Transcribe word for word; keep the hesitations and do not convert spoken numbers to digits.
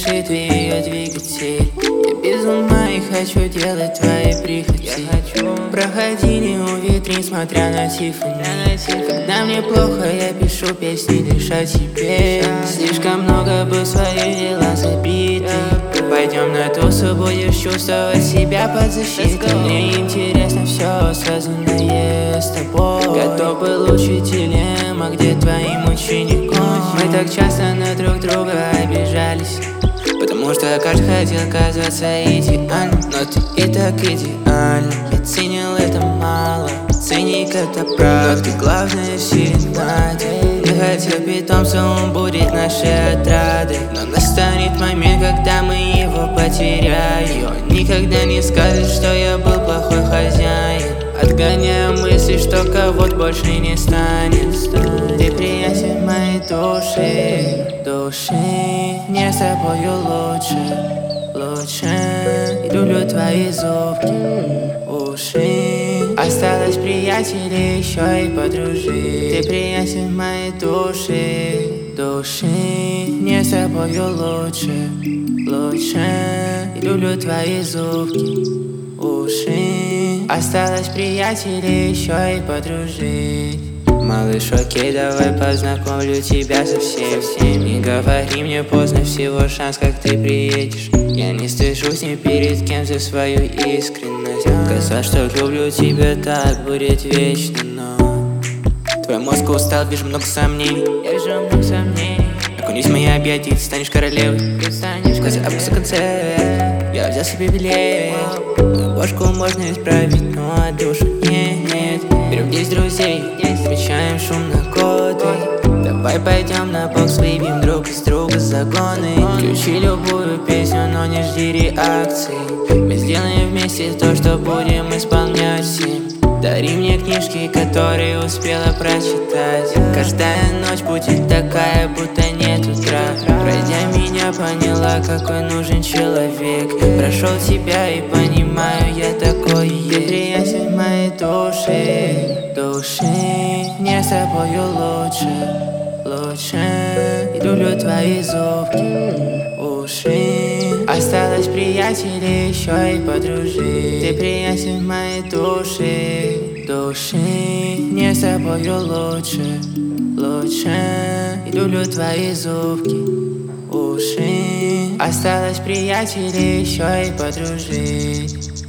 дышит ее двигатель. Я без ума и хочу делать твои прихоти. Я хочу проходи не у витрин, смотря на Тиффани. Когда мне плохо, я пишу песни лишь о тебе. Слишком много был в свои дела забитый. Пойдем на тусу, будешь чувствовать себя под защитой. Мне интересно все связанное с тобой. Готов был учителем, а где твоим учеником? Мы так часто на друг друга обижались, потому что каждый хотел казаться идеальным. Но ты и так идеальна. Я ценил это мало, ценник это правда. Но ты главная в серенаде. Я хотел питомца, он будет нашей отрадой. Но настанет момент, когда мы его потеряем. Он никогда не скажет, что я был плохой хозяин. Отгоняю мысли, что кого-то больше не станет. Ты приятель моей души, души. Мне с тобою лучше, лучше. Люблю твои зубки, уши. Осталось приятели, еще и подружить. Ты приятель моей души, души. Мне с тобою лучше, лучше. Люблю твои зубки, уши. Осталось приятели, еще и подружить. Малыш, окей, давай познакомлю тебя со всем. Не говори мне поздно, всего шанс, как ты приедешь. Я не стыжусь ни перед кем за свою искренность. Казалось, что люблю тебя, так будет вечно, но твой мозг устал, вижу много сомнений. Я вижу много сомнений. Окунись в мои объятия, ты станешь королевой. Ты станешь королевой. Августа концерт, я взял себе билет. Мою бошку можно исправить, но душу нет. Берем десять друзей, встречаем шум на годы. Давай пойдем на бокс, выбьем друг из друга загоны. Включи любую песню, но не жди реакции. Мы сделаем вместе то, что будем исполнять всем. Дари мне книжки, которые успела прочитать. Каждая ночь будет такая, будто нет утра. Пройдя меня, поняла, какой нужен человек. Прошел тебя и понимаю, я такой есть. Ты приятель моей души, души. Мне с тобою лучше, лучше. Люблю твои зубки, уши. Осталось приятели, еще и подружить. Ты приятель моей души, души. Мне с тобою лучше, лучше. Люблю твои зубки, уши. Осталось приятели, еще и подружить.